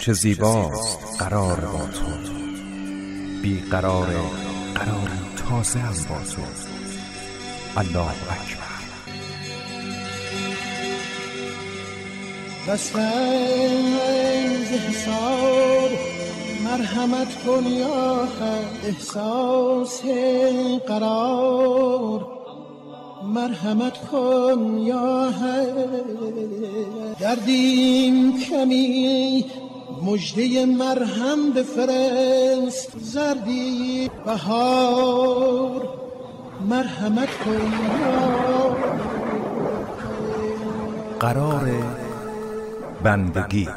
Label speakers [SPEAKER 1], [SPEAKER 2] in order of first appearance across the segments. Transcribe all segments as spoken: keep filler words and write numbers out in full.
[SPEAKER 1] چه زیباست قرار با تو، بی قرار قرار تازه هم با تو. الله اکبر.
[SPEAKER 2] دستنز حساب مرحمت کن یا حد، احساس قرار مرحمت کن یا حد. دردیم کمی مژده مرهم بفرست، زردی بهار مرحمت کن یا
[SPEAKER 1] قرار بندگی.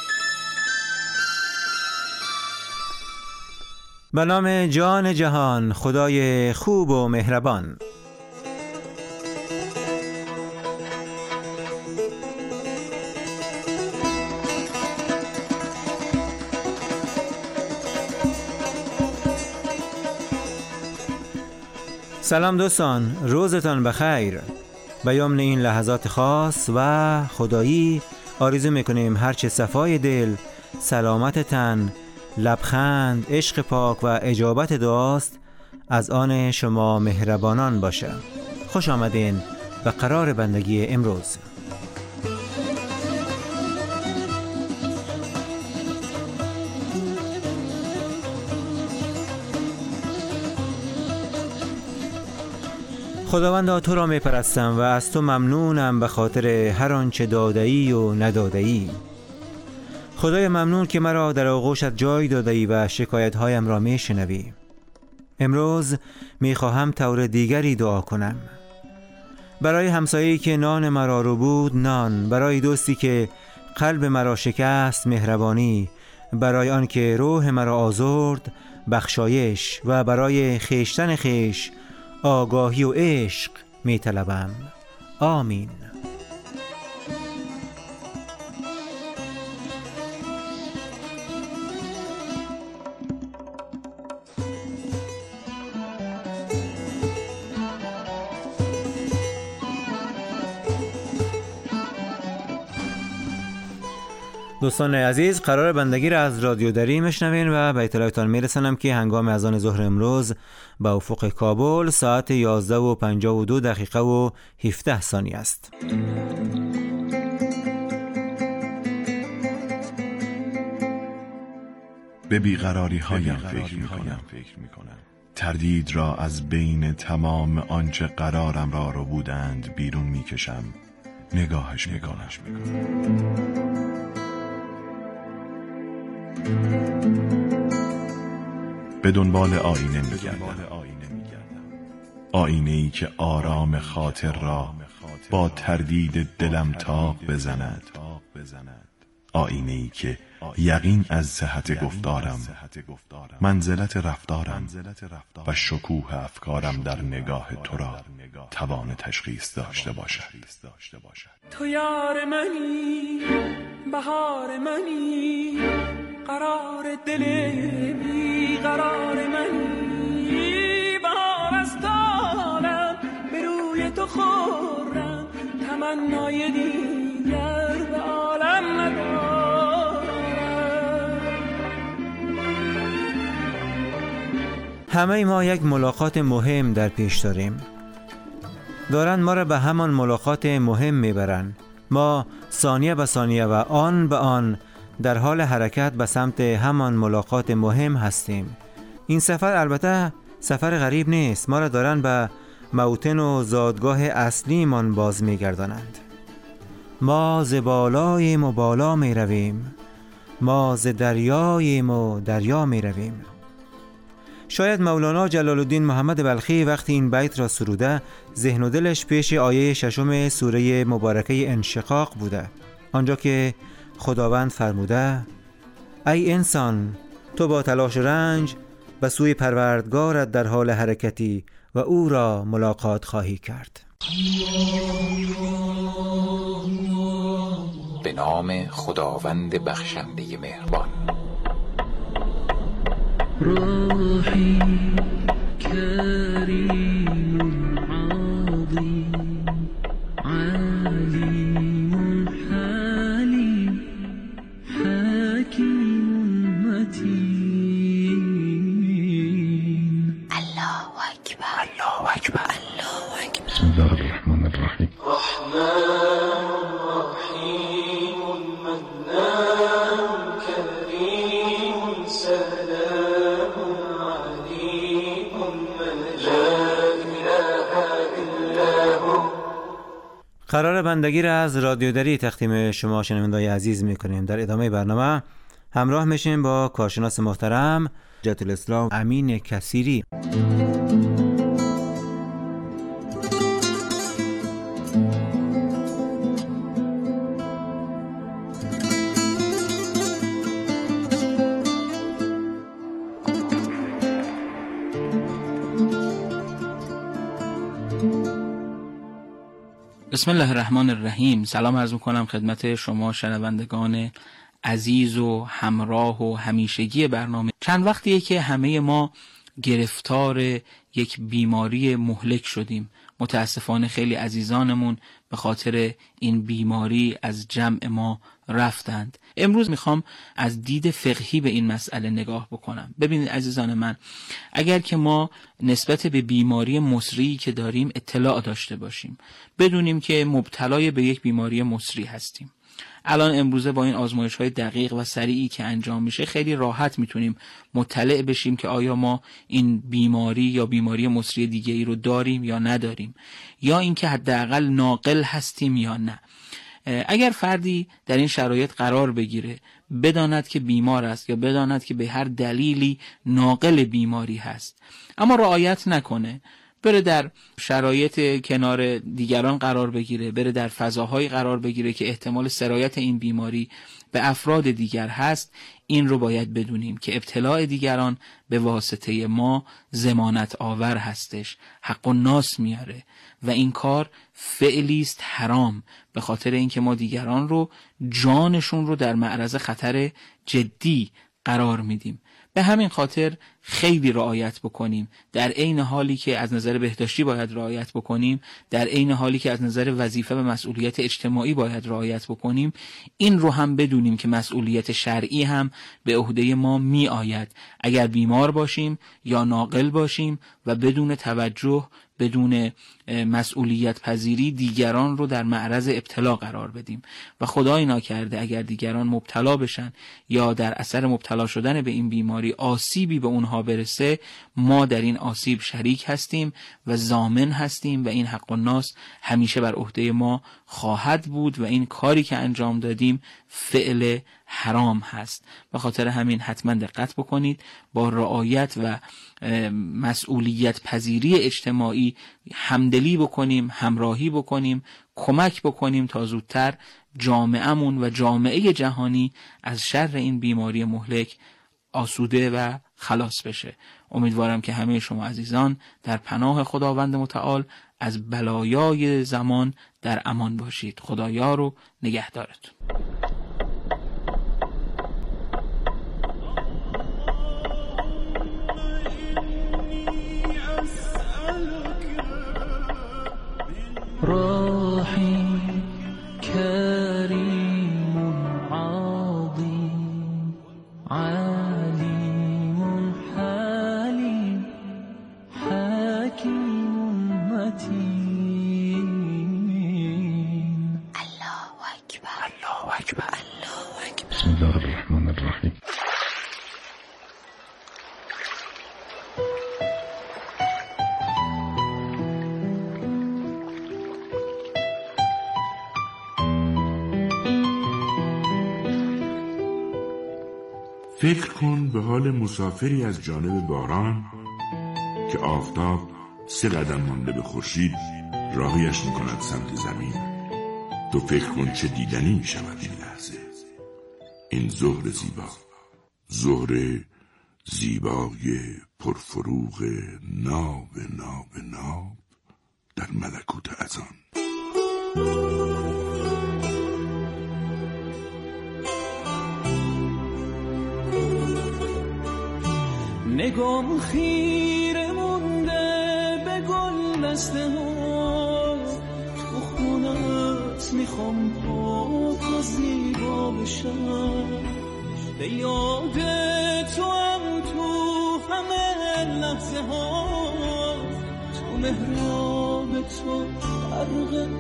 [SPEAKER 3] به نام جان جهان، خدای خوب و مهربان. سلام دوستان، روزتان بخیر. به یمن این لحظات خاص و خدایی آرزو میکنیم هرچه صفای دل، سلامت تن، لبخند، عشق پاک و اجابت دعاست از آن شما مهربانان باشه. خوش آمدین به قرار بندگی امروز. خداوندا تو را می پرستم و از تو ممنونم به خاطر هر آنچه داده‌ای و نداده‌ای. خدای ممنون که مرا در آغوشت جای داده‌ای و شکایت‌هایم را می شنوی. امروز می خواهم طور دیگری دعا کنم. برای همسایه‌ای که نان مرا رو بود نان، برای دوستی که قلب مرا شکست مهربانی، برای آن که روح مرا آزرد بخشایش، و برای خویشتن خویش آگاهی و عشق می طلبم. آمین. دوستان عزیز، قرار بندگی را از رادیو دری میشنوین و به اطلاعتان میرسانم که هنگام اذان ظهر امروز به افق کابل ساعت یازده و پنجاه و دو دقیقه و هفده ثانیه است.
[SPEAKER 4] به بیقراری هایم فکر میکنم، تردید را از بین تمام آنچه قرارم را رو بودند بیرون میکشم، نگاهش میکنم. به دنبال آینه میگردم، آینه ای که آرام خاطر را با تردید دلم تاب بزند، آینه ای که یقین از صحت گفتارم، منزلت رفتارم و شکوه افکارم در نگاه تو را توان تشخیص داشته باشد.
[SPEAKER 5] تو یار منی، بهار منی، قرار دل بی قرار منی، بهار از تالم به روی تو خورم، تمنای دیگر به عالم ندارم.
[SPEAKER 3] همه ما یک ملاقات مهم در پیش داریم. دارن ما را به همان ملاقات مهم میبرن. ما ثانیه به ثانیه و آن به آن در حال حرکت به سمت همان ملاقات مهم هستیم. این سفر البته سفر غریب نیست. ما را دارن به موطن و زادگاه اصلی من باز میگردانند. ما ز بالایم و بالا می رویم، ما ز دریاییم و دریا می رویم. شاید مولانا جلال الدین محمد بلخی وقتی این بیت را سروده، ذهن و دلش پیش آیه ششم سوره مبارکه انشقاق بوده، آنجا که خداوند فرموده ای انسان، تو با تلاش و رنج به سوی پروردگارت در حال حرکتی و او را ملاقات خواهی کرد.
[SPEAKER 6] به نام خداوند بخشنده مهربان.
[SPEAKER 7] روحی کریم عظیم علیم حلیم حکیم
[SPEAKER 8] اکبر الله اکبر الله اکبر.
[SPEAKER 4] بسم الله الرحمن الرحیم.
[SPEAKER 5] رحمن رحیم منان کریم سلام علیم لا اله الا هو.
[SPEAKER 3] قرار بندگی را از رادیو دری تقدیم شما شنوندگان عزیز می‌کنیم. در ادامه برنامه همراه میشیم با کارشناس محترم حجت الاسلام امین کثیری.
[SPEAKER 9] بسم الله الرحمن الرحیم. سلام عرض می‌کنم خدمت شما شنوندگان عزیز و همراه و همیشگی برنامه. چند وقتیه که همه ما گرفتار یک بیماری مهلک شدیم. متاسفانه خیلی عزیزانمون به خاطر این بیماری از جمع ما رفتند. امروز میخوام از دید فقهی به این مسئله نگاه بکنم. ببینید عزیزان من، اگر که ما نسبت به بیماری مسری که داریم اطلاع داشته باشیم، بدونیم که مبتلای به یک بیماری مسری هستیم، الان امروزه با این آزمایش‌های دقیق و سریعی که انجام میشه خیلی راحت میتونیم مطلع بشیم که آیا ما این بیماری یا بیماری مسری دیگه ای رو داریم یا نداریم، یا اینکه حداقل ناقل هستیم یا نه. اگر فردی در این شرایط قرار بگیره، بداند که بیمار است یا بداند که به هر دلیلی ناقل بیماری هست، اما رعایت نکنه، بره در شرایط کنار دیگران قرار بگیره، بره در فضاهایی قرار بگیره که احتمال سرایت این بیماری به افراد دیگر هست، این رو باید بدونیم که ابتلاع دیگران به واسطه ما ضمانت آور هستش، حق و ناس میاره و این کار فعلی است حرام، به خاطر اینکه ما دیگران رو، جانشون رو در معرض خطر جدی قرار میدیم. به همین خاطر خیلی رعایت بکنیم، در عین حالی که از نظر بهداشتی باید رعایت بکنیم، در عین حالی که از نظر وظیفه و مسئولیت اجتماعی باید رعایت بکنیم. این رو هم بدونیم که مسئولیت شرعی هم به عهده ما می آید اگر بیمار باشیم یا ناقل باشیم و بدون توجه، بدون مسئولیت پذیری دیگران رو در معرض ابتلا قرار بدیم و خدای ناکرده اگر دیگران مبتلا بشن یا در اثر مبتلا شدن به این بیماری آسیبی به اونها برسه، ما در این آسیب شریک هستیم و ضامن هستیم و این حق و ناس همیشه بر عهده ما خواهد بود و این کاری که انجام دادیم فعل حرام هست. به خاطر همین حتما دقت بکنید، با رعایت و مسئولیت پذیری اجتماعی همدلی بکنیم، همراهی بکنیم، کمک بکنیم تا زودتر جامعه‌مون و جامعه جهانی از شر این بیماری مهلک آسوده و خلاص بشه. امیدوارم که همه شما عزیزان در پناه خداوند متعال از بلایای زمان در امان باشید. خدایا رو نگهدارتون.
[SPEAKER 7] رحیم کریم عظیم علیم حلیم حکیم متین.
[SPEAKER 8] الله اکبر الله اکبر الله اکبر.
[SPEAKER 4] بسم الله الرحمن الرحیم.
[SPEAKER 10] فکر کن به حال مسافری از جانب باران که آفتاب سه قدم مانده به خورشید راهیش میکند سمت زمین. تو فکر کن چه دیدنی میشود این لحظه. این ظهر زیبا، ظهر زیبای پرفروغ ناب ناب ناب در ملکوت اذان.
[SPEAKER 5] نگام خیره مونده به گل دسته ها، تو خونت میخوام پاک و زیبا بشم، به یاد تو هم تو همه لحظه ها محراب تو غرق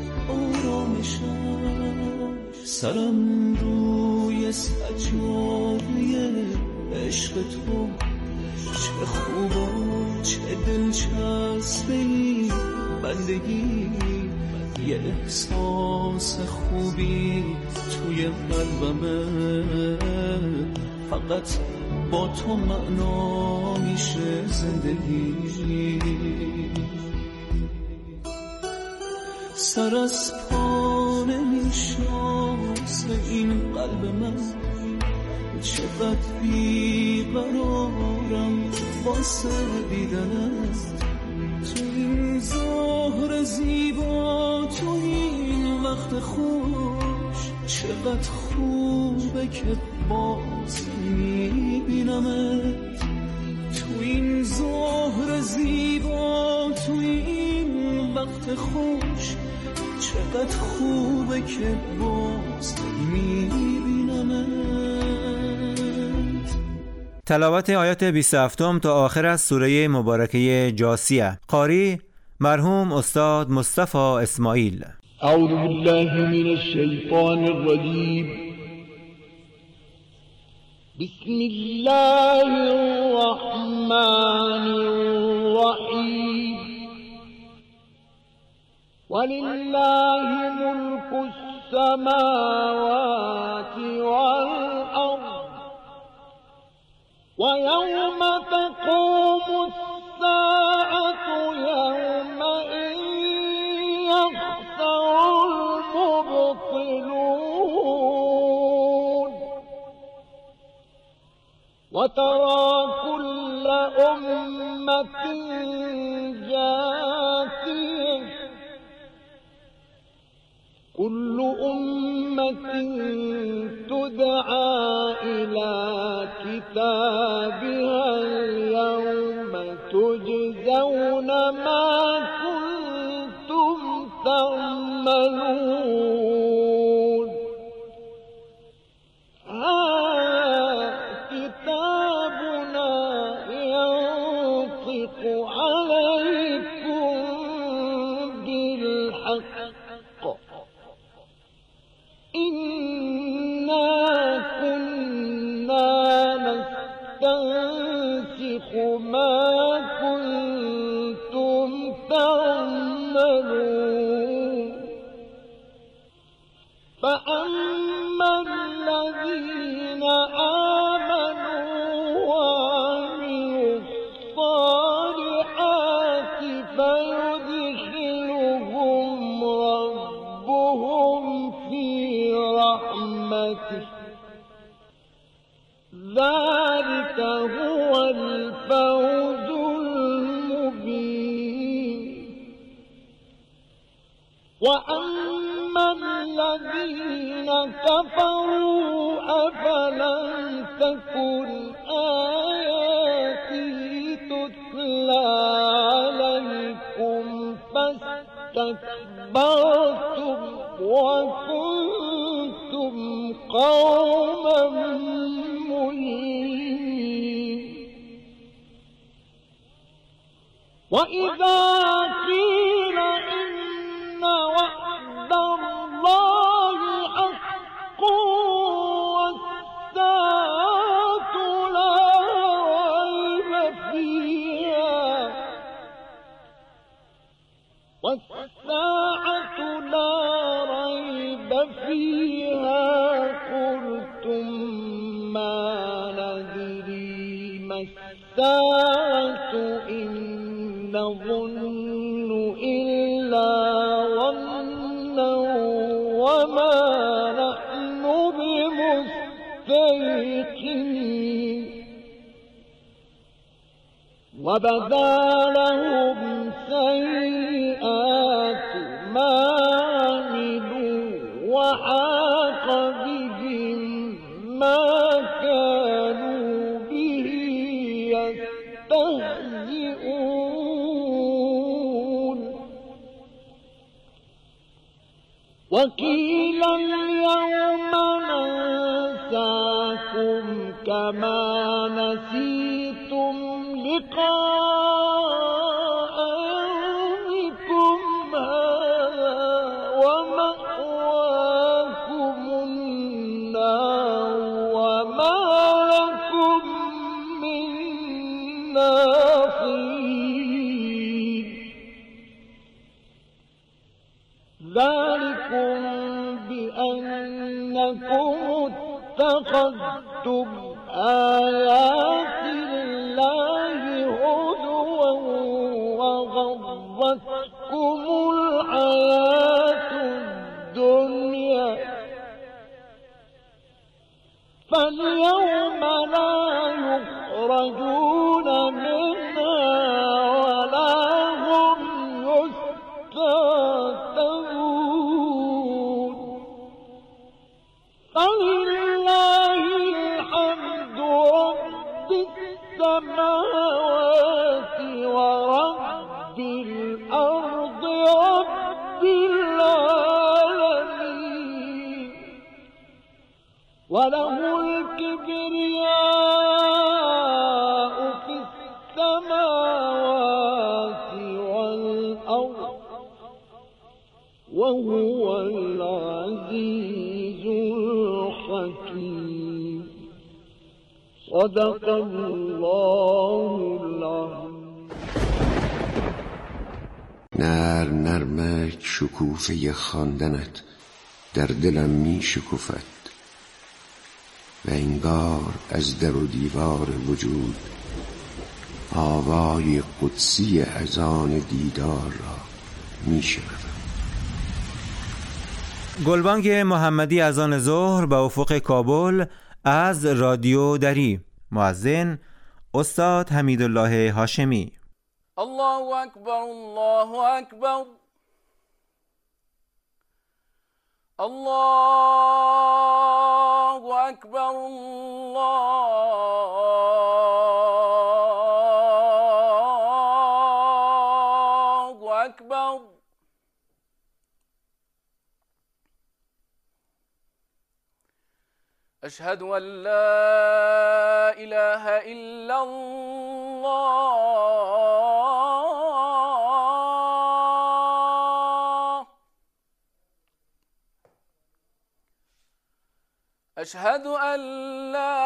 [SPEAKER 5] آرامشم، سرم روی سجاده عشق تو، چه خوب و چه دلچسبه این بندگی، یه احساس خوبی توی قلبمه، فقط با تو معنا میشه زندگی. سر از پا نمیشناسه این قلب من، چقدر بیقرارم واسه دیدنت، تو این ظهر زیبا، تو این وقت خوش، چقدر خوبه که باز میبینمت، تو این ظهر زیبا، تو این وقت خوش، چقدر خوبه که باز میبینمت.
[SPEAKER 3] تلاوت آیات بیست و هفت تا آخر از سوره مبارکه جاثیه. قاری مرحوم استاد مصطفی اسماعیل.
[SPEAKER 2] اعوذ بالله من الشیطان الرجیم. بسم الله الرحمن الرحیم. ولله ملك السماوات والأرض ويوم تقوم الساعة يومئذ يخسر المبطلون وترى كل أمة جاثية كل أمة تدعى إلى كتابها اليوم تجزون ما كنتم تعملون هذا كتابنا ينطق عليكم بالحق إنا كنا نستنسخ ما كنتم تعملون فأما الذين آمنوا وعملوا الصالحات فيدخلهم ربهم في رحمته ذلك هو الفوز المبين وأما الذين كفروا أفلم تكن آياتي تتلى عليكم فاستكبرتم وكنتم قوما مجرمين وإذا قيل إن وعد الله حق والساعة لا ريب فيها والساعة لا ريب فيها قلتم ما ندري ما الساعة إن نظن إلا ظنا وما نحن بمستيقنين وبدا لهم سيئات ما عملوا وحاق بهم ما كانوا به يستهزئون وقيل اليوم ننساكم كما نسيتم لقاء الناصرين ذلكم بأنكم اتخذتم آيات الله هزوا وغرتكم الحياة الدنيا فاليوم لا يخرجون منها ولا هم يستعتبون فلله الحمد رب السماوات ورب الأرض رب العالمين وله الكبرياء في السماوات والأرض وهو العزيز الحكيم صدق الله العظيم.
[SPEAKER 11] نر نرمک شکوفه خواندنت در دلم می شکوفد و انگار از در و دیوار وجود آوای قدسی اذان دیدار را می شنوم.
[SPEAKER 3] گلبانگ محمدی اذان ظهر به افق کابل از رادیو دری. مؤذن استاد حمیدالله هاشمی.
[SPEAKER 12] الله اکبر الله اکبر الله اکبر الله اکبر اشهد ان لا اله الا الله اشهد ان لا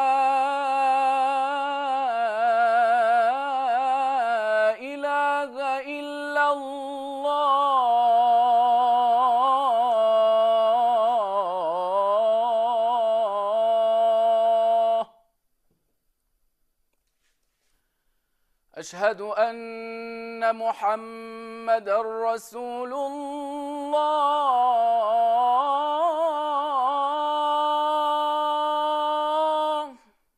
[SPEAKER 12] اله الا الله اشهد ان محمد رسول الله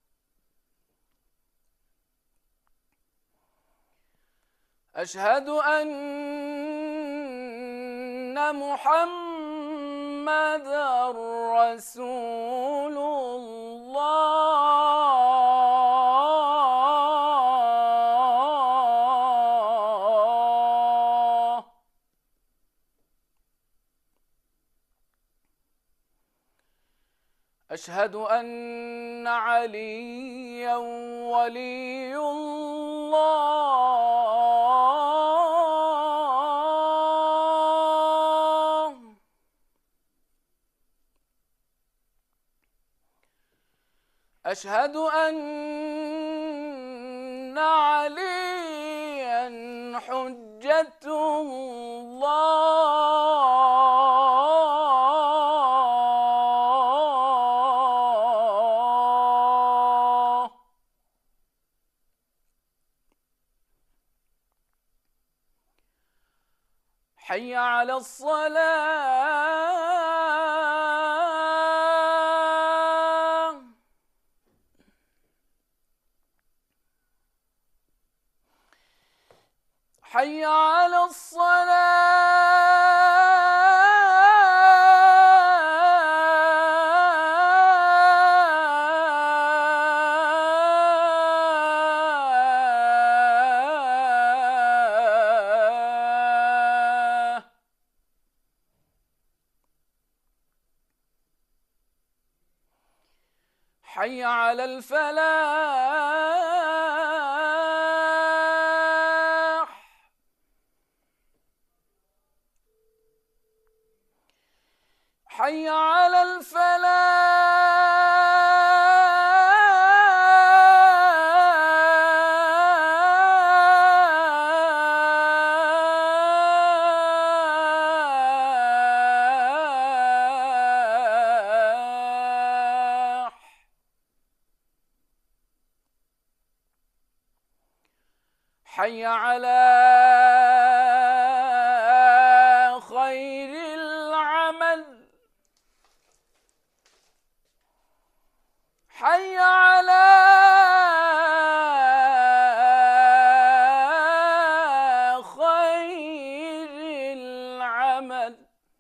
[SPEAKER 12] اشهد ان محمد رسول الله اشهد ان عليا ولي الله اشهد ان عليا حجة الله حي على الصلاة حي على الصلاة حي على الفلاح حي على الفلاح حي على خير العمل حي على خير العمل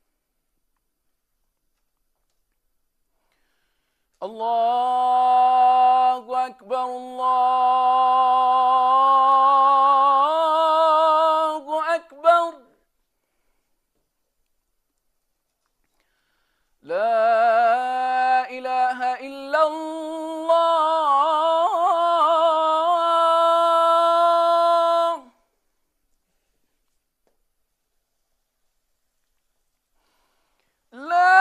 [SPEAKER 12] الله أكبر الله أكبر لا إله إلا الله لا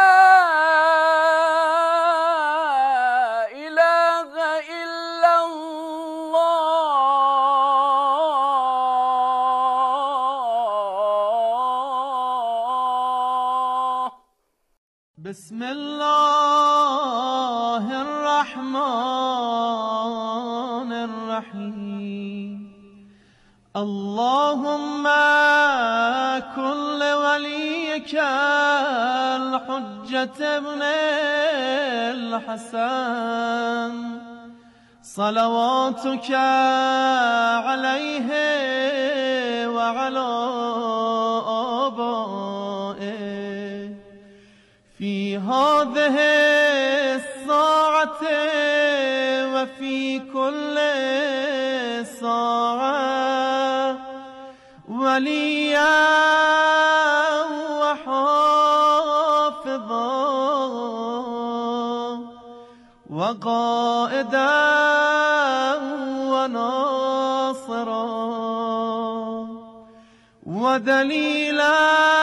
[SPEAKER 13] بسم الله الرحمن الرحيم اللهم كن لوليك الحجة ابن الحسن صلواتك عليه وعلى آبائه في هذه الساعة وفي كل ساعة وليا وحافظا وقائدا وناصرا ودليلا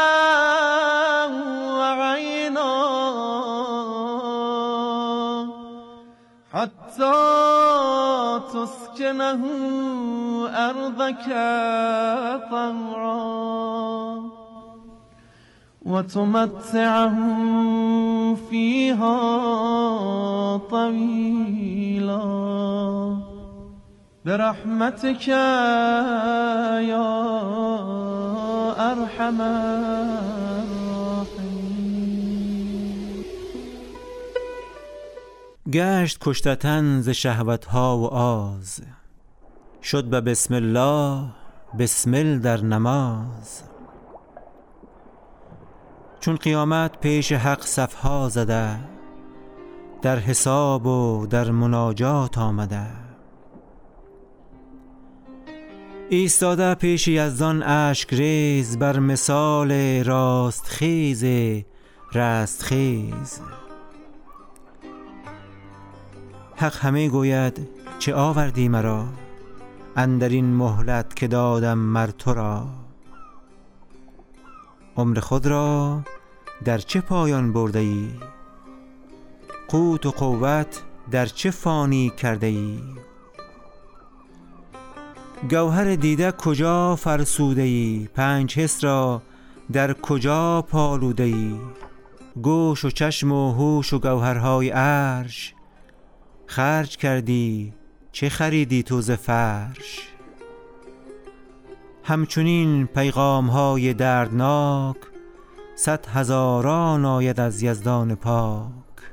[SPEAKER 13] حتى تسكنه أرضك طوعا وتمتعه فيها طويلا برحمتك يا أرحم
[SPEAKER 3] گشت کشتتن ز شهوتها و آز شد به بسم الله بسمل در نماز چون قیامت پیش حق صفها زده در حساب و در مناجات آمده ایستاده پیش یزدان اشک ریز بر مثال راست خیز رست خیز حق همه گوید چه آوردی مرا اندر این مهلت که دادم مر تو را عمر خود را در چه پایان برده ای قوت و قوت در چه فانی کرده ای گوهر دیده کجا فرسوده ای پنج حس را در کجا پالوده ای گوش و چشم و هوش و گوهرهای عرش خرج کردی چه خریدی تو ز فرش همچنین پیغام های دردناک صد هزاران آید از یزدان پاک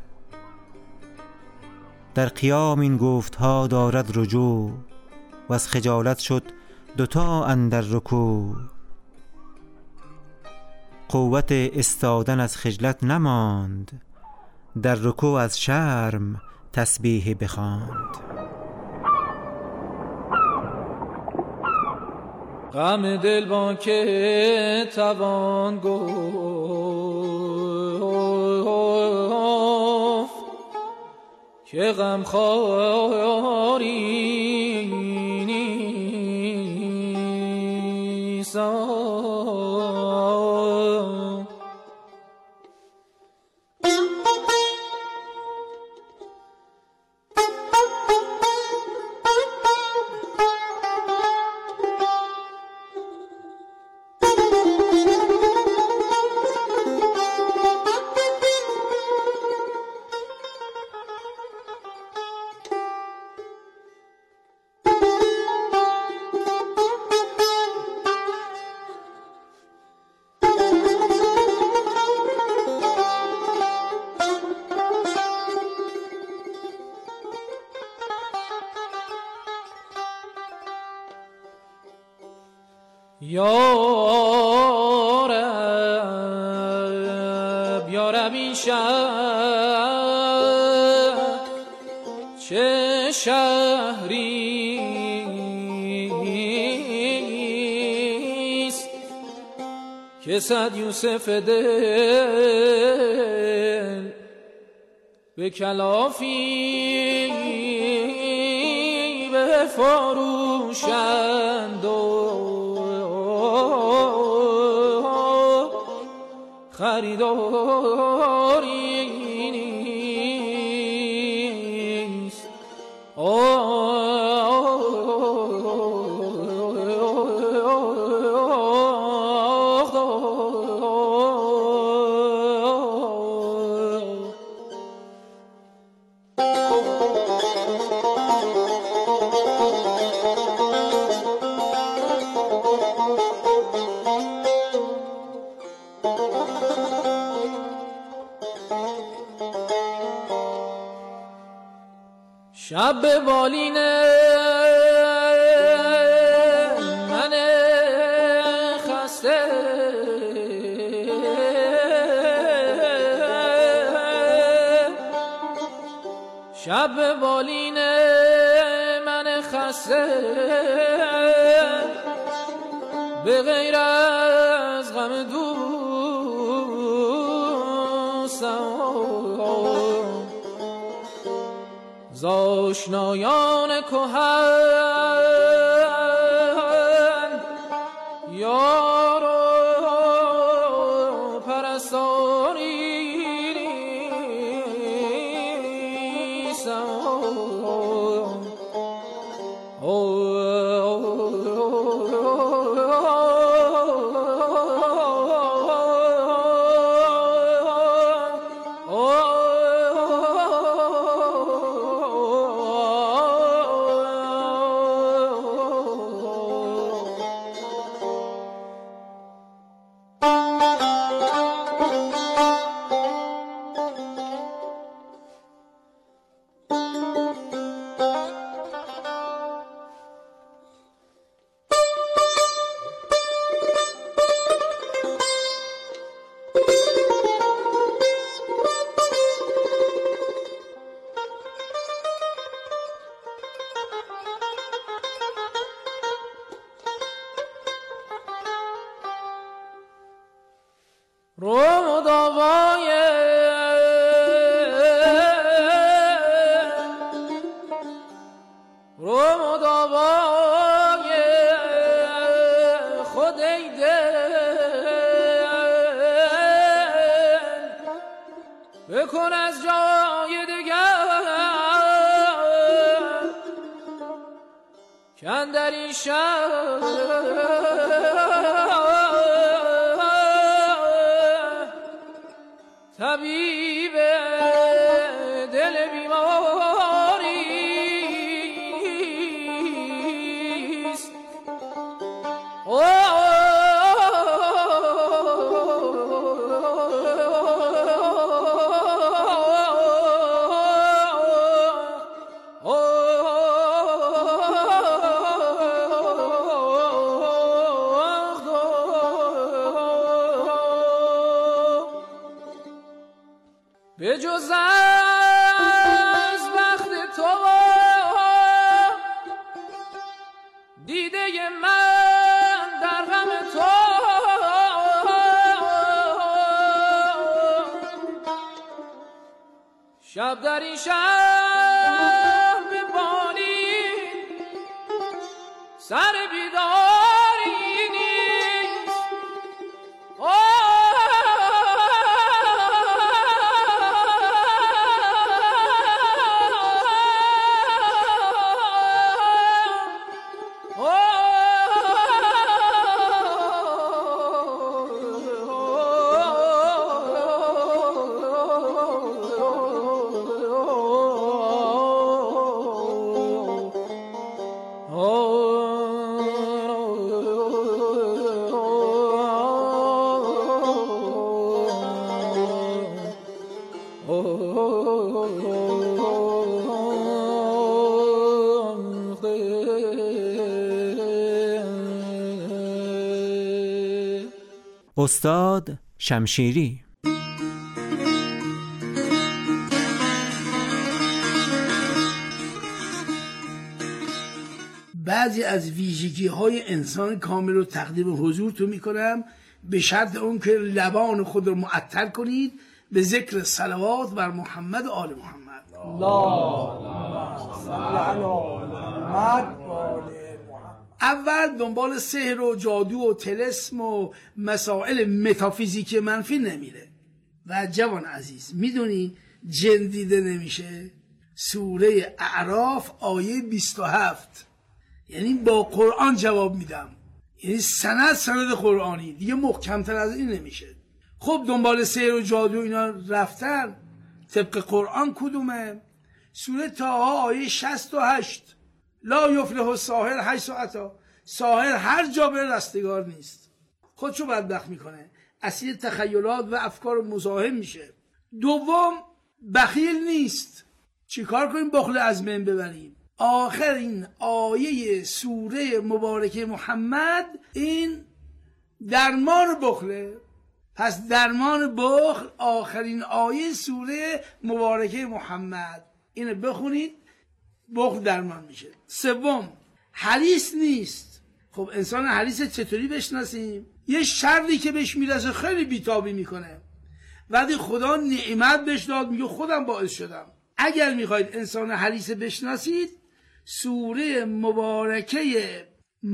[SPEAKER 3] در قیام این گفت ها دارد رجوع و از خجالت شد دوتا اندر رکوع قوت استادن از خجلت نماند در رکوع از شرم تسبیح بخواند
[SPEAKER 5] غم دل با که توان گفت که غم خواری نیست یا رب یا رب این شهر چه شهریست که صد یوسف دل به کلافی بفروشند و خریداری نیست. شب به بالین من خسته شب به بالین من خسته به غیر از غم دوستم زاشنایان کهن یار و پرستاری نیستم. رو مداوای رو مداوای خود ای دل بکن از جای دگر که اندر این شهر طبیب دل بیماریست. به جز از بخت تو دیده من در غم تو شب در این شهر به بانی سر بیداری نیست. Oh
[SPEAKER 3] استاد شمشیری.
[SPEAKER 14] بعضی از ویژگی های انسان کامل رو تقدیم حضورتون میکنم، به شرط اون که لبان خود رو معطر کنید به ذکر صلوات بر محمد و آل محمد. اول دنبال سحر و جادو و طلسم و مسائل متافیزیکی منفی نمیره. و جوان عزیز میدونی جن دیده نمیشه؟ سوره اعراف آیه بیست و هفت. یعنی با قرآن جواب میدم، یعنی سند سند قرآنی، دیگه محکمتر از این نمیشه. خب دنبال سحر و جادو اینا رفتن، طبق قرآن کدومه؟ سوره طه آیه شصت و هشت. لا یفلح الساحر حیث اتی. ساحر هر جا بره رستگار نیست، خودشو بدبخت میکنه، اسیر تخیلات و افکار مزاحم میشه. دوم، بخیل نیست. چیکار کنیم بخل از بین ببریم؟ آخرین آیه سوره مبارکه محمد این درمان بخله. پس درمان بخل آخرین آیه سوره مبارکه محمد، اینو بخونید بخل درمان میشه. سوم، حریص نیست. خب انسان حریص چطوری بشناسیم؟ یه شری که بهش میرسه خیلی بیتابی میکنه، وقتی خدا نعمت بهش داد میگه خودم باعث شدم. اگر میخواید انسان حریص بشناسید، سوره مبارکه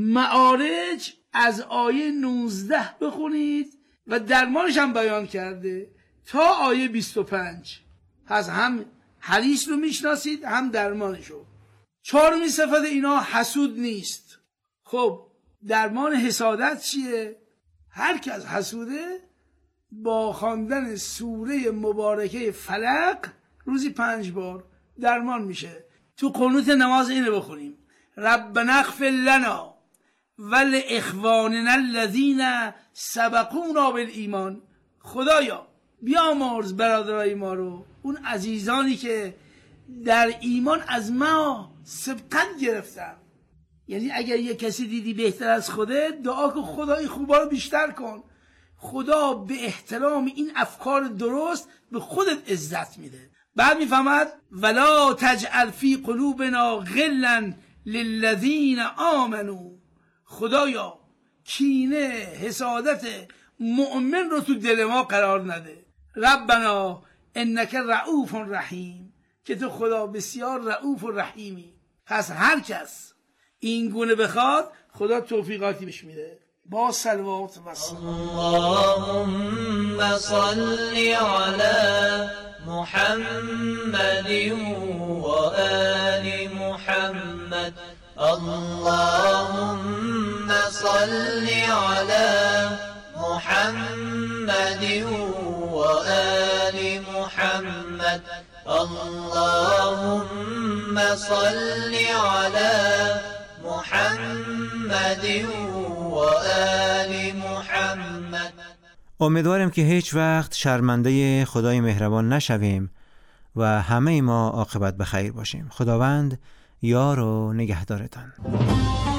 [SPEAKER 14] معارج از آیه نوزده بخونید و درمانش هم بیان کرده تا آیه بیست و پنج. پس هم حریص رو میشناسید هم درمانشو. چهارمین صفت اینا حسود نیست. خب درمان حسادت چیه؟ هر کس حسوده با خواندن سوره مبارکه فلق روزی پنج بار درمان میشه. تو قنوت نماز اینو بخونیم: ربنا اغفر لنا ولاخواننا الذین سبقونا بالایمان. خدایا بیامرز برادرای ما رو، اون عزیزانی که در ایمان از ما سبقت گرفتن. یعنی اگر یه کسی دیدی بهتر از خوده، دعا کن خدای خوبا رو بیشتر کن. خدا به احترام این افکار درست به خودت عزت میده. بعد میفهمد ولا تجعل فی قلوبنا غلا للذین آمنوا. خدایا کینه حسادت مؤمن رو تو دل ما قرار نده. ربنا انک رؤوف رحیم، که تو خدا بسیار رؤوف و رحیمی. پس هر کس این گونه بخواد خدا توفیقاتی بهش میده. با صلوات و سلام.
[SPEAKER 15] اللهم صل علی محمد و آل محمد. اللهم صل علی محمد و آل محمد. اللهم صل علی محمد و آل محمد.
[SPEAKER 3] امیدوارم که هیچ وقت شرمنده خدای مهربان نشویم و همه ما عاقبت به خیر باشیم. خداوند یار و نگهدارتان.